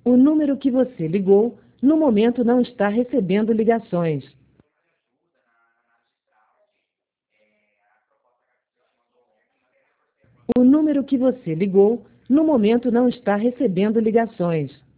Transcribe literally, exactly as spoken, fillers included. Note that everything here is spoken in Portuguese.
O número que você ligou, no momento não está recebendo ligações. O número que você ligou, no momento não está recebendo ligações.